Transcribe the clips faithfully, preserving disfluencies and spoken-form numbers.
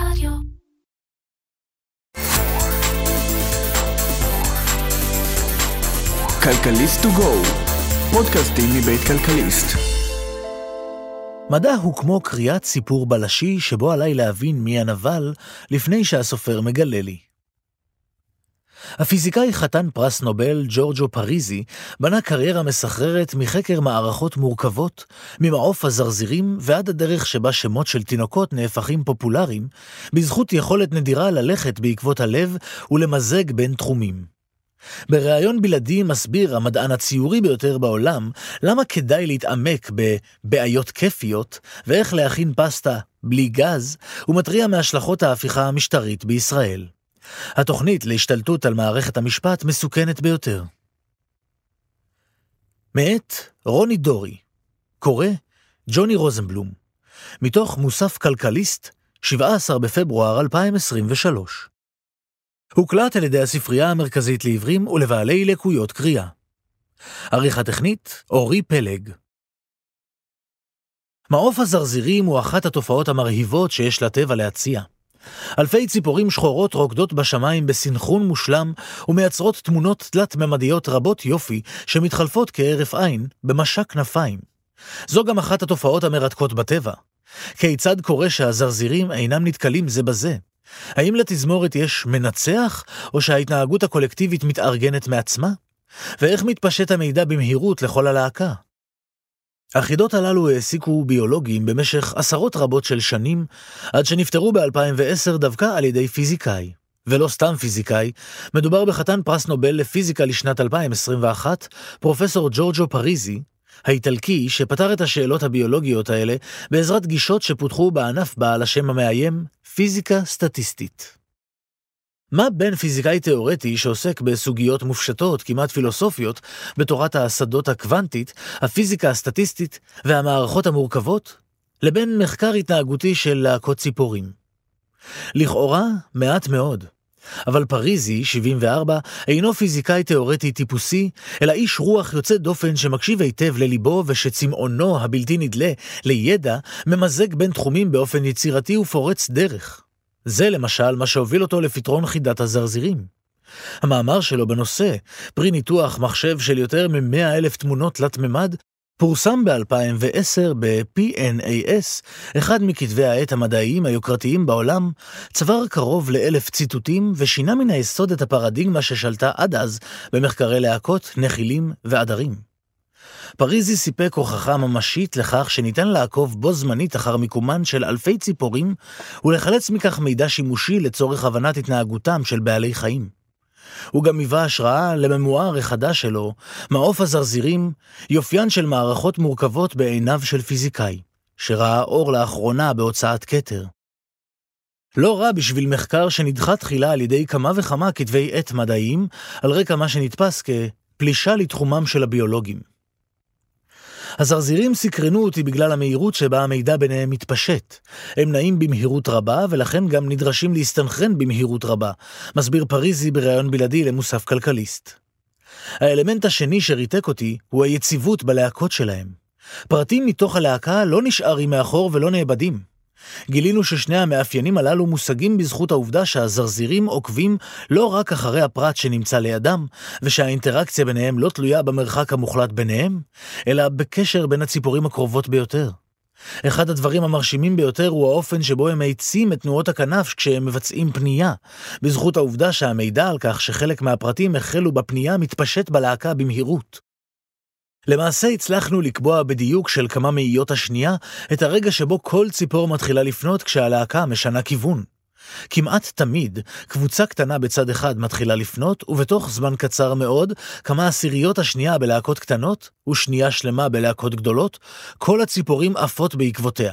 רדיו. כלכליסט טו גו, פודקאסטים מבית כלכליסט. מדע הוא כמו קריאת סיפור בלשי שבו עליי להבין מי הנבל לפני שהסופר מגלה לי. הפיזיקאי חתן פרס נובל ג'ורג'ו פריזי בנה קריירה מסחררת מחקר מערכות מורכבות, ממעוף הזרזירים ועד הדרך שבה שמות של תינוקות נהפכים פופולריים, בזכות יכולת נדירה ללכת בעקבות הלב ולמזג בין תחומים. בריאיון בלעדי מסביר המדען הציורי ביותר בעולם למה כדאי להתעמק בבעיות כיפיות ואיך להכין פסטה בלי גז, ומטריע מהשלכות ההפיכה המשטרית בישראל. התוכנית להשתלטות על מערכת המשפט מסוכנת ביותר. מאת רוני דורי, קורא ג'וני רוזנבלום, מתוך מוסף כלכליסט, שבעה עשר בפברואר אלפיים עשרים ושלוש. הוקלט על ידי הספרייה המרכזית לעיוורים ולבעלי לקויות קריאה. עריכה טכנית, אורי פלג. מעוף הזרזירים הוא אחת התופעות המרהיבות שיש לטבע להציע. אלפי ציפורים שחורות רוקדות בשמיים בסנכרון מושלם ומייצרות תמונות תלת-ממדיות רבות יופי שמתחלפות כהרף עין במשק כנפיים. זו גם אחת התופעות המרתקות בטבע. כיצד קורה שהזרזירים אינם נתקלים זה בזה? האם לתזמורת יש מנצח, או שההתנהגות הקולקטיבית מתארגנת מעצמה? ואיך מתפשט המידע במהירות לכל הלהקה? החידות הללו העסיקו ביולוגים במשך עשרות רבות של שנים, עד שנפטרו ב-אלפיים ועשר דווקא על ידי פיזיקאי. ולא סתם פיזיקאי, מדובר בחתן פרס נובל לפיזיקה לשנת אלפיים עשרים ואחת, פרופסור ג'ורג'ו פריזי, האיטלקי שפתר את השאלות הביולוגיות האלה בעזרת גישות שפותחו בענף בעל השם המאיים פיזיקה סטטיסטית. מה בין פיזיקאי תיאורטי שעוסק בסוגיות מופשטות, כמעט פילוסופיות, בתורת השדות הקוונטית, הפיזיקה הסטטיסטית והמערכות המורכבות, לבין מחקר התנהגותי של להקות ציפורים? לכאורה מעט מאוד. אבל פריזי, שבעים וארבע, אינו פיזיקאי תיאורטי טיפוסי, אלא איש רוח יוצא דופן שמקשיב היטב לליבו ושצמאונו הבלתי נדלה לידע ממזג בין תחומים באופן יצירתי ופורץ דרך. זה למשל מה שהוביל אותו לפתרון חידת הזרזירים. המאמר שלו בנושא, פרי ניתוח מחשב של יותר מ-מאה אלף תמונות תלת-ממד, פורסם ב-אלפיים ועשר ב-פי אן איי אס, אחד מכתבי העת המדעיים היוקרתיים בעולם, צבר קרוב לאלף ציטוטים ושינה מן היסוד את הפרדיגמה ששלטה עד אז במחקרי להקות, נחילים ועדרים. פריזי סיפק הוכחה ממשית לכך שניתן לעקוב בו זמנית אחר מיקומן של אלפי ציפורים ולחלץ מכך מידע שימושי לצורך הבנת התנהגותם של בעלי חיים. הוא גם היווה השראה לממואר החדש שלו, מעוף הזרזירים, יופיין של מערכות מורכבות בעיניו של פיזיקאי, שראה אור לאחרונה בהוצאת כתר. לא רע בשביל מחקר שנדחה תחילה על ידי כמה וכמה כתבי עת מדעיים, על רקע מה שנתפס כפלישה לתחומם של הביולוגים. הזרזירים סקרנו אותי בגלל המהירות שבה המידע ביניהם מתפשט. הם נעים במהירות רבה ולכן גם נדרשים להסתנכרן במהירות רבה, מסביר פריזי בריאיון בלעדי למוסף כלכליסט. האלמנט השני שריתק אותי הוא היציבות בלהקות שלהם. פרטים מתוך הלהקה לא נשארים מאחור ולא נאבדים. גילינו ששני המאפיינים הללו מושגים בזכות העובדה שהזרזירים עוקבים לא רק אחרי הפרט שנמצא לידם, ושהאינטראקציה ביניהם לא תלויה במרחק המוחלט ביניהם, אלא בקשר בין הציפורים הקרובות ביותר. אחד הדברים המרשימים ביותר הוא האופן שבו הם מאיצים את תנועות הכנף כשהם מבצעים פנייה, בזכות העובדה שהמידע על כך שחלק מהפרטים החלו בפנייה מתפשט בלהקה במהירות. למעשה הצלחנו לקבוע בדיוק של כמה מאיות השנייה את הרגע שבו כל ציפור מתחילה לפנות כשהלהקה משנה כיוון. כמעט תמיד קבוצה קטנה בצד אחד מתחילה לפנות, ובתוך זמן קצר מאוד, כמה עשיריות השנייה בלהקות קטנות ושנייה שלמה בלהקות גדולות, כל הציפורים עפות בעקבותיה.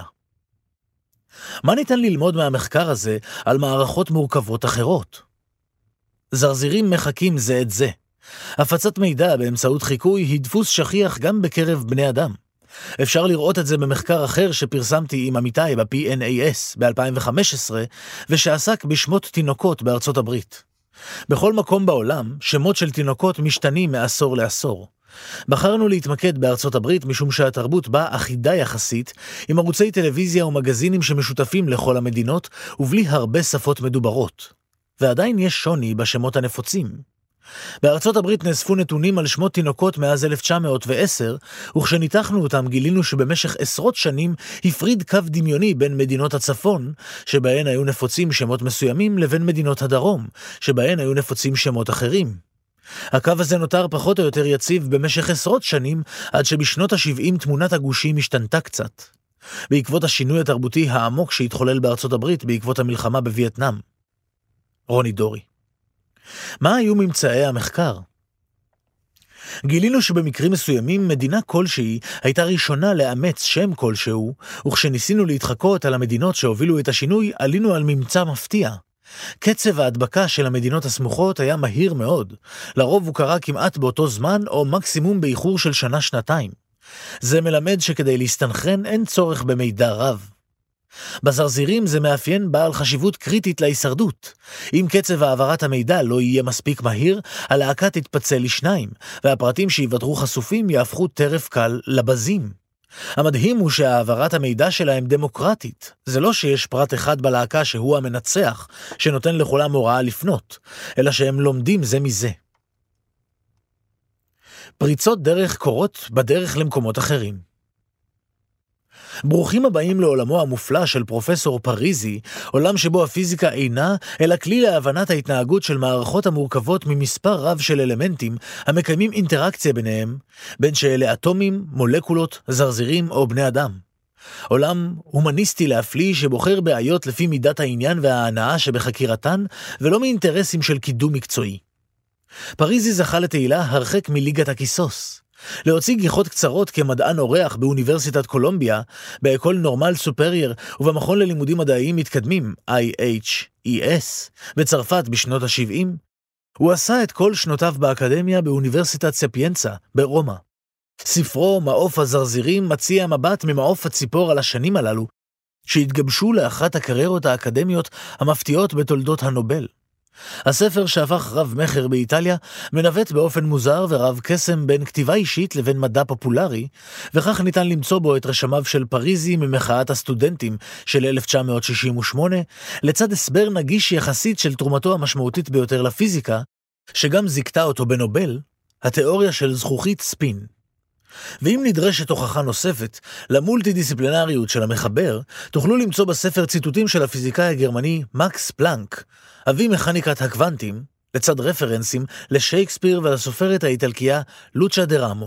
מה ניתן ללמוד מהמחקר הזה על מערכות מורכבות אחרות? זרזירים מחקים זה את זה. הפצת מידע באמצעות חיקוי היא דפוס שכיח גם בקרב בני אדם. אפשר לראות את זה במחקר אחר שפרסמתי עם עמיתיי ב-פי אן איי אס ב-אלפיים וחמש עשרה, ושעסק בשמות תינוקות בארצות הברית. בכל מקום בעולם, שמות של תינוקות משתנים מעשור לעשור. בחרנו להתמקד בארצות הברית משום שהתרבות בה אחידה יחסית, עם ערוצי טלוויזיה ומגזינים שמשותפים לכל המדינות, ובלי הרבה שפות מדוברות. ועדיין יש שוני בשמות הנפוצים. בארצות הברית נאספו נתונים על שמות תינוקות מאז אלף תשע מאות ועשר, וכשניתחנו אותם גילינו שבמשך עשרות שנים הפריד קו דמיוני בין מדינות הצפון, שבהן היו נפוצים שמות מסוימים, לבין מדינות הדרום, שבהן היו נפוצים שמות אחרים. הקו הזה נותר פחות או יותר יציב במשך עשרות שנים, עד שבשנות ה-שבעים תמונת הגושים השתנתה קצת. בעקבות השינוי התרבותי העמוק שהתחולל בארצות הברית בעקבות המלחמה בווייטנאם. רוני דורי. מה היו ממצאי המחקר? גילינו שבמקרים מסוימים מדינה כלשהי הייתה ראשונה לאמץ שם כלשהו, וכשניסינו להתחקות על המדינות שהובילו את השינוי, עלינו על ממצא מפתיע. קצב ההדבקה של המדינות הסמוכות היה מהיר מאוד, לרוב הוא קרה כמעט באותו זמן או מקסימום באיחור של שנה-שנתיים. זה מלמד שכדי להסתנכרן אין צורך במידע רב. בזרזירים זה מאפיין בעל חשיבות קריטית להישרדות. אם קצב העברת המידע לא יהיה מספיק מהיר, הלהקה תתפצל לשניים, והפרטים שיוותרו חשופים יהפכו טרף קל לבזים. המדהים הוא שהעברת המידע שלהם דמוקרטית. זה לא שיש פרט אחד בלהקה שהוא המנצח, שנותן לכולם הוראה לפנות, אלא שהם לומדים זה מזה. פריצות דרך קורות בדרך למקומות אחרים. ברוכים הבאים לעולמו המופלא של פרופסור פריזי, עולם שבו הפיזיקה אינה, אלא כלי להבנת ההתנהגות של מערכות המורכבות ממספר רב של אלמנטים המקיימים אינטראקציה ביניהם, בין שאלה אטומים, מולקולות, זרזירים או בני אדם. עולם הומניסטי להפליא שבוחר בעיות לפי מידת העניין וההנאה שבחקירתן, ולא מאינטרסים של קידום מקצועי. פריזי זכה לתהילה הרחק מליגת הכיסוס. להוציא גיחות קצרות כמדען אורח באוניברסיטת קולומביה, באקול נורמל סופרייר ובמכון ללימודים מדעיים מתקדמים, איי אייץ' אי אס, בצרפת בשנות ה-שבעים, הוא עשה את כל שנותיו באקדמיה באוניברסיטת ספיינצה, ברומא. ספרו מעוף הזרזירים מציע מבט ממעוף הציפור על השנים הללו, שהתגבשו לאחת הקריירות האקדמיות המפתיעות בתולדות הנובל. הספר שהפך רב מחר באיטליה מנווט באופן מוזר ורב קסם בין כתיבה אישית לבין מדע פופולרי, וכך ניתן למצוא בו את רשמיו של פריזי ממחאת הסטודנטים של אלף תשע מאות שישים ושמונה, לצד הסבר נגיש יחסית של תרומתו המשמעותית ביותר לפיזיקה, שגם זיכתה אותו בנובל, התיאוריה של זכוכית ספין. ואם נדרשת הוכחה נוספת למולטי-דיסציפלינריות של המחבר, תוכלו למצוא בספר ציטוטים של הפיזיקאי הגרמני מקס פלנק, אבי מכניקת הקוונטים, לצד רפרנסים לשייקספיר ולסופרת האיטלקייה לוצ'ה דרמו.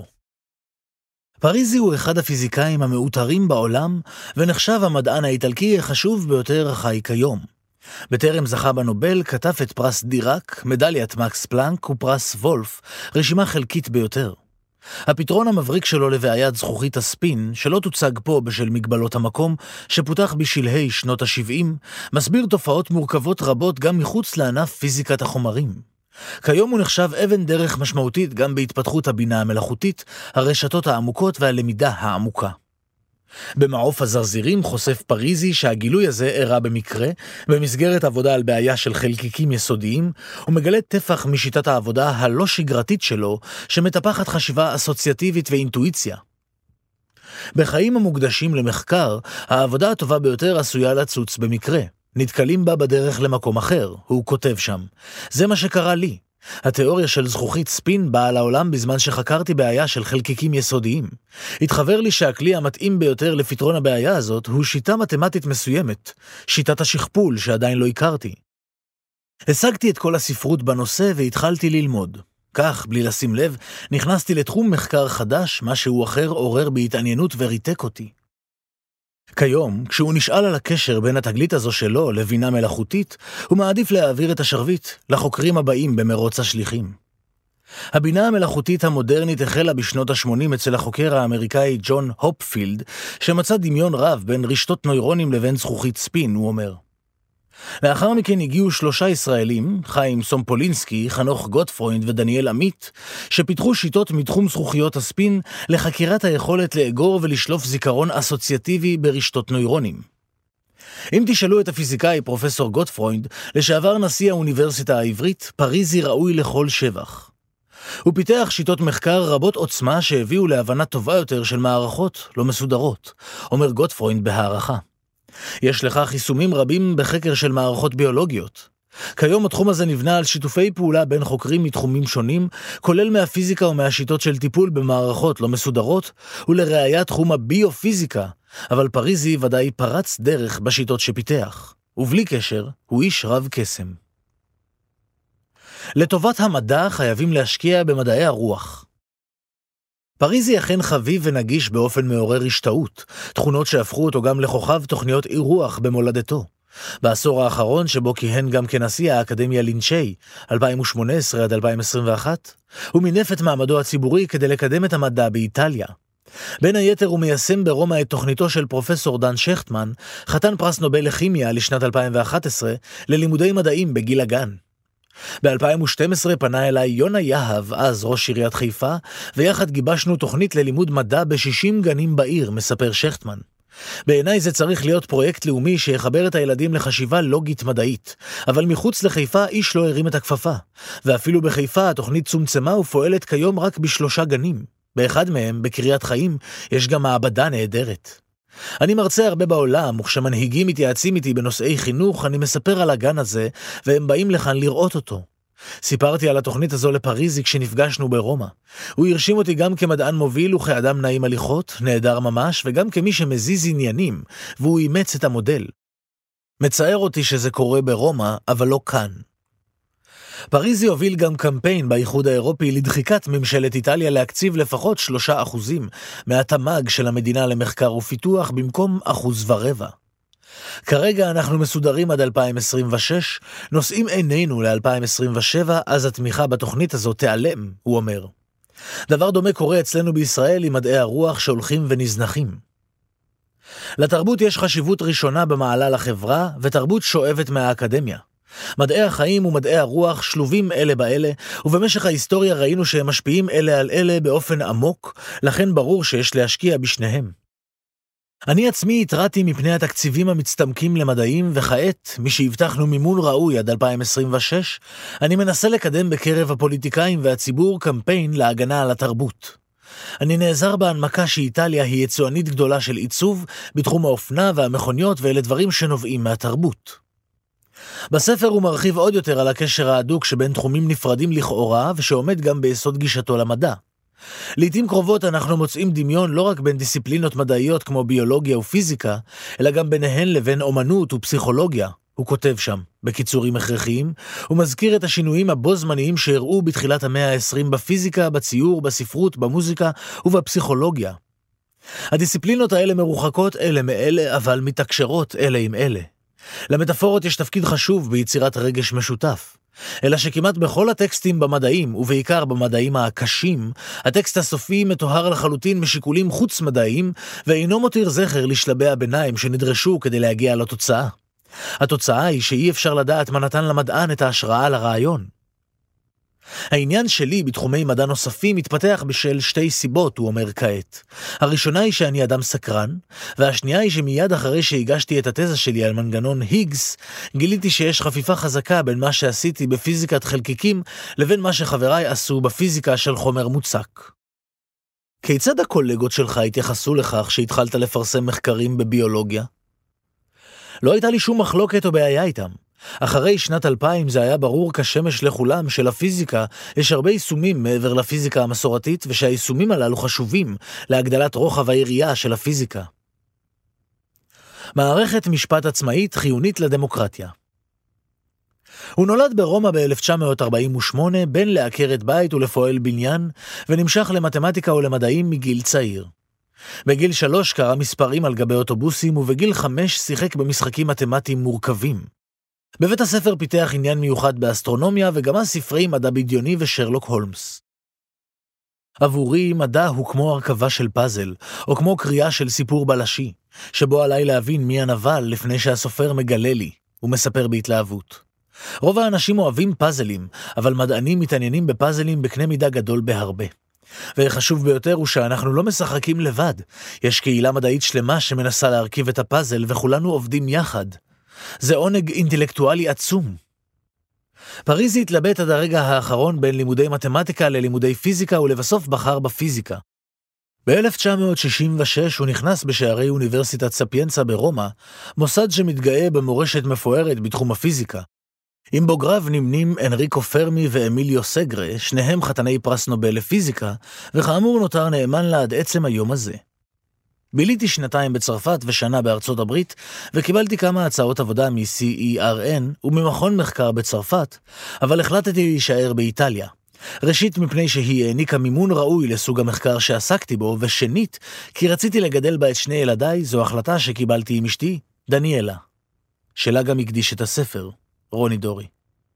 פריזי הוא אחד הפיזיקאים המאותרים בעולם, ונחשב המדען האיטלקי החשוב ביותר החי כיום. בטרם זכה בנובל כתב את פרס דיראק, מדליית מקס פלנק ופרס וולף, רשימה חלקית ביותר. הפתרון המבריק שלו לבעיית זכוכית הספין, שלא תוצג פה בשל מגבלות המקום, שפותח בשלהי שנות ה-שבעים, מסביר תופעות מורכבות רבות גם מחוץ לענף פיזיקת החומרים. כיום הוא נחשב אבן דרך משמעותית גם בהתפתחות הבינה המלאכותית, הרשתות העמוקות והלמידה העמוקה. במעוף הזרזירים חושף פריזי שהגילוי הזה אירע במקרה, במסגרת עבודה על בעיה של חלקיקים יסודיים, ומגלה טפח משיטת העבודה הלא שגרתית שלו, שמטפחת חשיבה אסוציאטיבית ואינטואיציה. בחיים המוקדשים למחקר, העבודה הטובה ביותר עשויה לצוץ במקרה. נתקלים בה בדרך למקום אחר, הוא כותב שם. זה מה שקרה לי. התיאוריה של זכוכית ספין באה לעולם בזמן שחקרתי בעיה של חלקיקים יסודיים. התחבר לי שהכלי המתאים ביותר לפתרון הבעיה הזאת הוא שיטה מתמטית מסוימת, שיטת השכפול שעדיין לא הכרתי. השגתי את כל הספרות בנושא והתחלתי ללמוד. כך, בלי לשים לב, נכנסתי לתחום מחקר חדש, משהו אחר עורר בהתעניינות וריתק אותי. כיום, כשהוא נשאל על הקשר בין התגלית הזו שלו לבינה מלאכותית, הוא מעדיף להעביר את השרביט לחוקרים הבאים במרוץ השליחים. הבינה המלאכותית המודרנית החלה בשנות ה-שמונים אצל החוקר האמריקאי ג'ון הופפילד, שמצא דמיון רב בין רשתות נוירונים לבין זכוכית ספין, הוא אומר. לאחר מכן הגיעו שלושה ישראלים, חיים סומפולינסקי, חנוך גוטפרוינד ודניאל עמית, שפיתחו שיטות מתחום זכוכיות הספין לחקירת היכולת לאגור ולשלוף זיכרון אסוציאטיבי ברשתות נוירונים. אם תשאלו את הפיזיקאי פרופסור גוטפרוינד, לשעבר נשיא האוניברסיטה העברית, פריזי ראוי לכל שבח. הוא פיתח שיטות מחקר רבות עוצמה שהביאו להבנה טובה יותר של מערכות לא מסודרות, אומר גוטפרוינד בהערכה. יש לכך יישומים רבים בחקר של מערכות ביולוגיות. כיום התחום הזה נבנה על שיתופי פעולה בין חוקרים מתחומים שונים, כולל מהפיזיקה ומהשיטות של טיפול במערכות לא מסודרות, ולראיה תחום הביופיזיקה, אבל פריזי ודאי פרץ דרך בשיטות שפיתח, ובלי קשר הוא איש רב קסם. לטובת המדע חייבים להשקיע במדעי הרוח. פריזי אכן חביב ונגיש באופן מעורר השתאות, תכונות שהפכו אותו גם לכוכב תוכניות אירוח במולדתו. בעשור האחרון שבו כיהן גם כנשיא האקדמיה לינצ'י, אלפיים ושמונה עשרה עד אלפיים עשרים ואחת, הוא מינף את מעמדו הציבורי כדי לקדם את המדע באיטליה. בין היתר הוא מיישם ברומא את תוכניתו של פרופסור דן שכטמן, חתן פרס נובל לכימיה לשנת אלפיים ואחת עשרה, ללימודי מדעים בגיל הגן. ב-אלפיים ושתים עשרה פנה אליי יונה יהב, אז ראש עיריית חיפה, ויחד גיבשנו תוכנית ללימוד מדע ב-שישים גנים בעיר, מספר שכטמן. בעיניי זה צריך להיות פרויקט לאומי שיחבר את הילדים לחשיבה לוגית מדעית, אבל מחוץ לחיפה איש לא הרים את הכפפה, ואפילו בחיפה התוכנית צומצמה ופועלת כיום רק בשלושה גנים. באחד מהם, בקריית חיים, יש גם מעבדה נהדרת. אני מרצה הרבה בעולם, וכשמנהיגים מתייעצים איתי בנושאי חינוך, אני מספר על הגן הזה, והם באים לכאן לראות אותו. סיפרתי על התוכנית הזו לפריזי כשנפגשנו ברומא. הוא הרשים אותי גם כמדען מוביל וכאדם נעים הליכות, נהדר ממש, וגם כמי שמזיז עניינים, והוא אימץ את המודל. מצער אותי שזה קורה ברומא, אבל לא כאן. פריזי הוביל גם קמפיין באיחוד האירופי לדחיקת ממשלת איטליה להקציב לפחות שלושה אחוזים מהתמ"ג של המדינה למחקר ופיתוח במקום אחוז ורבע. כרגע אנחנו מסודרים עד אלפיים עשרים ושש, נושאים עינינו ל-אלפיים עשרים ושבע, אז התמיכה בתוכנית הזו תיעלם, הוא אומר. דבר דומה קורה אצלנו בישראל עם מדעי הרוח שהולכים ונזנחים. לתרבות יש חשיבות ראשונה במעלה לחברה, ותרבות שואבת מהאקדמיה. מדעי החיים ומדעי הרוח שלובים אלה באלה, ובמשך ההיסטוריה ראינו שהם משפיעים אלה על אלה באופן עמוק, לכן ברור שיש להשקיע בשניהם. אני עצמי התרעתי מפני התקציבים המצטמקים למדעים, וכעת, מי שהבטחנו מימון ראוי עד אלפיים עשרים ושש, אני מנסה לקדם בקרב הפוליטיקאים והציבור קמפיין להגנה על התרבות. אני נעזר בהנמקה שאיטליה היא יצואנית גדולה של עיצוב בתחום האופנה והמכוניות, ואלה דברים שנובעים מהתרבות. בספר הוא מרחיב עוד יותר על הקשר ההדוק שבין תחומים נפרדים לכאורה, ושעומד גם ביסוד גישתו למדע. לעתים קרובות אנחנו מוצאים דמיון לא רק בין דיסציפלינות מדעיות כמו ביולוגיה ופיזיקה, אלא גם ביניהן לבין אומנות ופסיכולוגיה, הוא כותב שם, בקיצורים הכרחיים, הוא מזכיר את השינויים הבו-זמניים שהראו בתחילת המאה ה-עשרים בפיזיקה, בציור, בספרות, במוזיקה ובפסיכולוגיה. הדיסציפלינות האלה מרוחקות אלה מאלה, אבל מתקשרות אלה עם אלה. למטאפורות יש תפקיד חשוב ביצירת רגש משותף. אלא שכמעט בכל הטקסטים במדעים, ובעיקר במדעים הקשים, הטקסט הסופי מתואר לחלוטין משיקולים חוץ מדעיים, ואינו מותיר זכר לשלבי הביניים שנדרשו כדי להגיע לתוצאה. התוצאה היא שאי אפשר לדעת מה נתן למדען את ההשראה לרעיון. העניין שלי בתחומי מדע נוספים מתפתח בשל שתי סיבות, הוא אומר כעת. הראשונה היא שאני אדם סקרן, והשנייה היא שמיד אחרי שהגשתי את התזה שלי על מנגנון היגס, גיליתי שיש חפיפה חזקה בין מה שעשיתי בפיזיקת חלקיקים לבין מה שחבריי עשו בפיזיקה של חומר מוצק. כיצד הקולגות שלך התייחסו לכך שהתחלת לפרסם מחקרים בביולוגיה? לא הייתה לי שום מחלוקת או בעיה איתם. אחרי שנת אלפיים זה היה ברור כשמש לכולם שלפיזיקה יש הרבה יישומים מעבר לפיזיקה המסורתית, ושהיישומים הללו חשובים להגדלת רוחב היריעה של הפיזיקה. מערכת משפט עצמאית חיונית לדמוקרטיה. הוא נולד ברומא ב-אלף תשע מאות ארבעים ושמונה, בן לעקרת בית ולפועל בניין, ונמשך למתמטיקה ולמדעים מגיל צעיר. בגיל שלוש קרא מספרים על גבי אוטובוסים, ובגיל חמש שיחק במשחקים מתמטיים מורכבים. בבית הספר פיתח עניין מיוחד באסטרונומיה וגם ספרי מדע בדיוני ושרלוק הולמס. עבורי מדע הוא כמו הרכבה של פאזל, או כמו קריאה של סיפור בלשי, שבו עליי להבין מי הנבל לפני שהסופר מגלה לי, הוא מספר בהתלהבות. רוב האנשים אוהבים פאזלים, אבל מדענים מתעניינים בפאזלים בקנה מידה גדול בהרבה. וחשוב ביותר הוא שאנחנו לא משחקים לבד, יש קהילה מדעית שלמה שמנסה להרכיב את הפאזל וכולנו עובדים יחד. זה עונג אינטלקטואלי עצום. פריזי התלבט עד הרגע האחרון בין לימודי מתמטיקה ללימודי פיזיקה, ולבסוף בחר בפיזיקה. ב-אלף תשע מאות שישים ושש הוא נכנס בשערי אוניברסיטת ספיינצה ברומא, מוסד שמתגאה במורשת מפוארת בתחום הפיזיקה. עם בוגריו נמנים אנריקו פרמי ואמיליו סגרה, שניהם חתני פרס נובל לפיזיקה, וכאמור נותר נאמן לה עד עצם היום הזה. ביליתי שנתיים בצרפת ושנה בארצות הברית, וקיבלתי כמה הצעות עבודה מ-סי אי אר אן וממכון מחקר בצרפת, אבל החלטתי להישאר באיטליה. ראשית מפני שהיא העניקה מימון ראוי לסוג המחקר שעסקתי בו, ושנית כי רציתי לגדל בה את שני ילדיי. זו החלטה שקיבלתי עם אשתי, דניאלה, שלה גם הקדיש את הספר, רוני דורי.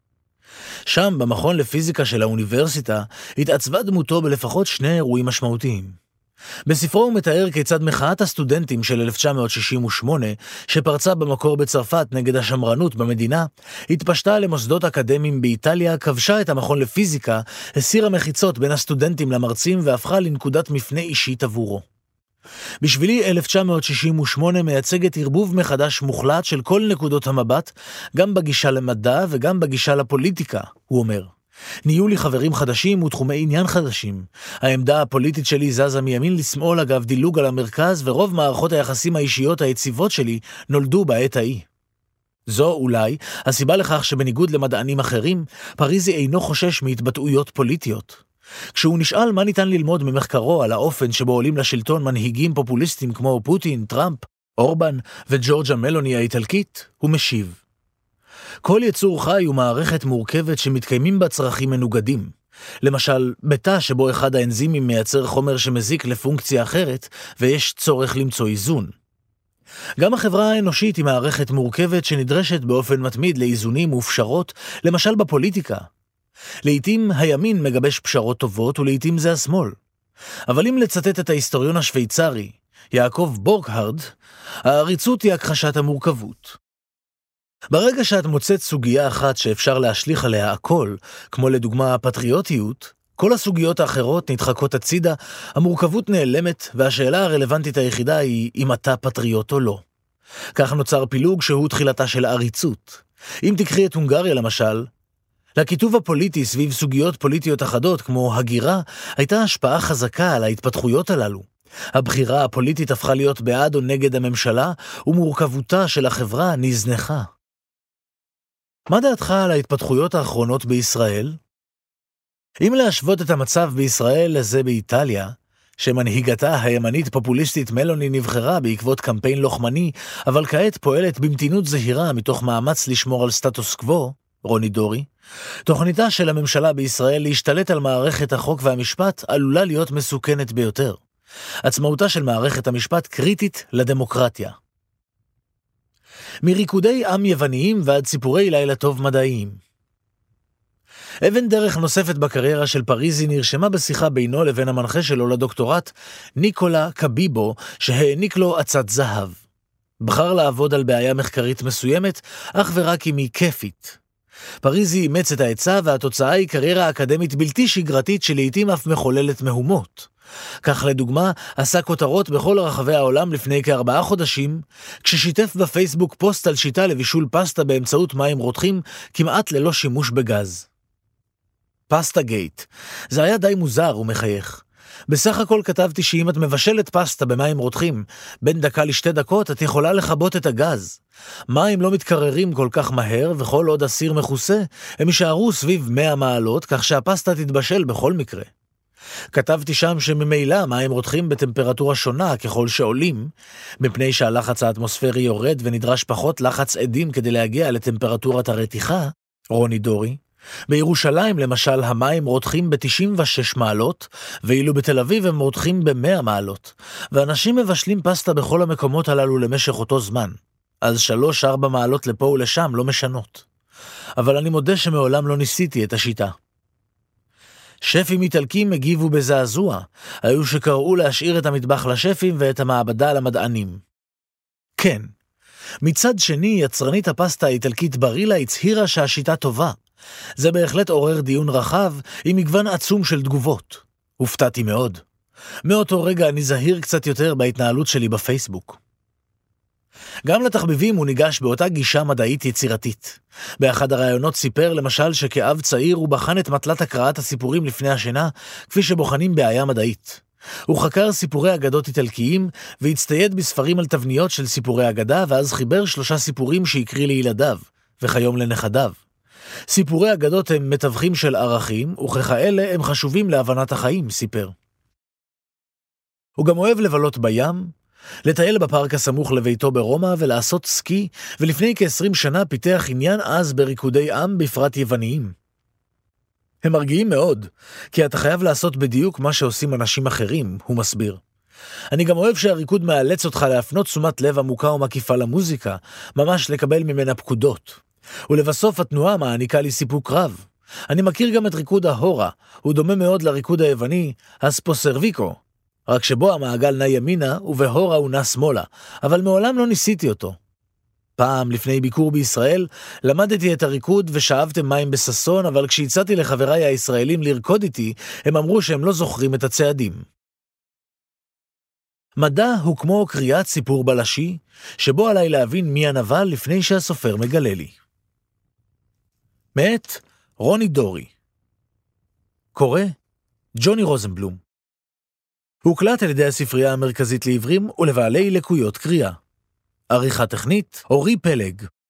שם, במכון לפיזיקה של האוניברסיטה, התעצבה דמותו בלפחות שני אירועים משמעותיים. בספרו הוא מתאר כיצד מחאת הסטודנטים של אלף תשע מאות שישים ושמונה, שפרצה במקור בצרפת נגד השמרנות במדינה, התפשטה למוסדות אקדמיים באיטליה, כבשה את המכון לפיזיקה, הסירה מחיצות בין הסטודנטים למרצים והפכה לנקודת מפנה אישית עבורו. בשבילי אלף תשע מאות שישים ושמונה מייצגת ערבוב מחדש מוחלט של כל נקודות המבט, גם בגישה למדע וגם בגישה לפוליטיקה, הוא אומר. נהיו לי חברים חדשים ותחומי עניין חדשים. העמדה הפוליטית שלי זזה מימין לשמאל אגב דילוג על המרכז, ורוב מערכות היחסים האישיות היציבות שלי נולדו בעת ההיא. זו אולי הסיבה לכך שבניגוד למדענים אחרים, פריזי אינו חושש מהתבטאויות פוליטיות. כשהוא נשאל מה ניתן ללמוד ממחקרו על האופן שבו עולים לשלטון מנהיגים פופוליסטים כמו פוטין, טראמפ, אורבן וג'ורג'ה מלוני האיטלקית, הוא משיב. כל יצור חי הוא מערכת מורכבת שמתקיימים בה צרכים מנוגדים. למשל, בתא שבו אחד האנזימים מייצר חומר שמזיק לפונקציה אחרת, ויש צורך למצוא איזון. גם החברה האנושית היא מערכת מורכבת שנדרשת באופן מתמיד לאיזונים ופשרות, למשל בפוליטיקה. לעתים הימין מגבש פשרות טובות ולעתים זה השמאל. אבל אם לצטט את ההיסטוריון השוויצרי, יעקב בורקהרד, העריצות היא הכחשת המורכבות. ברגע שאת מוצאת סוגיה אחת שאפשר להשליך עליה הכל, כמו לדוגמה הפטריוטיות, כל הסוגיות האחרות נדחקות הצידה, המורכבות נעלמת, והשאלה הרלוונטית היחידה היא אם אתה פטריוט או לא. כך נוצר פילוג שהוא תחילתה של עריצות. אם תקחי את הונגריה למשל, לכיתוב הפוליטי סביב סוגיות פוליטיות אחדות כמו הגירה, הייתה השפעה חזקה על ההתפתחויות הללו. הבחירה הפוליטית הפכה להיות בעד או נגד הממשלה, ומורכבותה של החברה נזנחה. מה דעתך על ההתפתחויות האחרונות בישראל? אם להשוות את המצב בישראל לזה באיטליה, שמנהיגתה הימנית פופוליסטית מלוני נבחרה בעקבות קמפיין לוחמני, אבל כעת פועלת במתינות זהירה מתוך מאמץ לשמור על סטטוס קוו, רוני דורי, תוכניתה של הממשלה בישראל להשתלט על מערכת החוק והמשפט עלולה להיות מסוכנת ביותר. עצמאותה של מערכת המשפט קריטית לדמוקרטיה. מריקודי עם יווניים ועד סיפורי לילה טוב מדעיים. אבן דרך נוספת בקריירה של פריזי נרשמה בשיחה בינו לבין המנחה שלו לדוקטורט, ניקולה קביבו, שהעניק לו עצת זהב. בחר לעבוד על בעיה מחקרית מסוימת, אך ורק אם היא כיפית. פריזי אימץ את העצה, והתוצאה היא קריירה אקדמית בלתי שגרתית שלעיתים אף מחוללת מהומות. כך לדוגמה, עשה כותרות בכל רחבי העולם לפני כארבעה חודשים, כששיתף בפייסבוק פוסט על שיטה לבישול פסטה באמצעות מים רותחים, כמעט ללא שימוש בגז. פסטה גייט. זה היה די מוזר ומחייך. בסך הכל כתבתי שאם את מבשלת פסטה במים רותחים, בין דקה לשתי דקות את יכולה לחבות את הגז. מים לא מתקררים כל כך מהר, וכל עוד הסיר מכוסה, הם יישארו סביב מאה מעלות, כך שהפסטה תתבשל בכל מקרה. כתבתי שם שממילא מים רותחים בטמפרטורה שונה ככל שעולים, מפני שהלחץ האטמוספרי יורד ונדרש פחות לחץ עדים כדי להגיע לטמפרטורת הרתיחה, רוני דורי. בירושלים למשל המים רותחים ב-תשעים ושש מעלות, ואילו בתל אביב הם רותחים ב-מאה מעלות, ואנשים מבשלים פסטה בכל המקומות הללו למשך אותו זמן, אז שלוש ארבע מעלות לפה ולשם לא משנות. אבל אני מודה שמעולם לא ניסיתי את השיטה. שפים איטלקים הגיבו בזעזוע, היו שקראו להשאיר את המטבח לשפים ואת המעבדה למדענים. כן, מצד שני יצרנית הפסטה האיטלקית ברילה הצהירה שהשיטה טובה. זה בהחלט עורר דיון רחב עם מגוון עצום של תגובות. הופתעתי מאוד. מאותו רגע אני זהיר קצת יותר בהתנהלות שלי בפייסבוק. גם לתחביבים הוא ניגש באותה גישה מדעית יצירתית. באחד הראיונות סיפר למשל שכאב צעיר הוא בחן את מטלת הקראת הסיפורים לפני השינה, כפי שבוחנים בעיה מדעית. הוא חקר סיפורי אגדות איטלקיים, והצטייד בספרים על תבניות של סיפורי אגדה, ואז חיבר שלושה סיפורים שהקריא לילדיו, וכיום לנכדיו. סיפורי אגדות הם מתווכים של ערכים, וככאלה הם חשובים להבנת החיים, סיפר. הוא גם אוהב לבלות בים, לטייל בפארק הסמוך לביתו ברומא ולעשות סקי, ולפני כ-עשרים שנה פיתח עניין אז בריקודי עם בפרט יווניים. הם מרגיעים מאוד, כי אתה חייב לעשות בדיוק מה שעושים אנשים אחרים, הוא מסביר. אני גם אוהב שהריקוד מאלץ אותך להפנות תשומת לב עמוקה ומקיפה למוזיקה, ממש לקבל ממנה פקודות. ולבסוף התנועה מעניקה לי סיפוק רב. אני מכיר גם את ריקוד ההורה, הוא דומה מאוד לריקוד היווני, הספוסרביקו, רק שבו המעגל נע ימינה ובהורה הוא נע שמאלה, אבל מעולם לא ניסיתי אותו. פעם לפני ביקור בישראל, למדתי את הריקוד ושאבתם מים בססון, אבל כשהצעתי לחבריי הישראלים לרקוד איתי, הם אמרו שהם לא זוכרים את הצעדים. מדע הוא כמו קריאת סיפור בלשי, שבו עליי להבין מי הנבל לפני שהסופר מגלה לי. מאת רוני דורי. קורא ג'וני רוזנבלום. הוקלט על ידי הספרייה המרכזית לעברים ולבעלי לקויות קריאה. עריכה טכנית אורי פלג.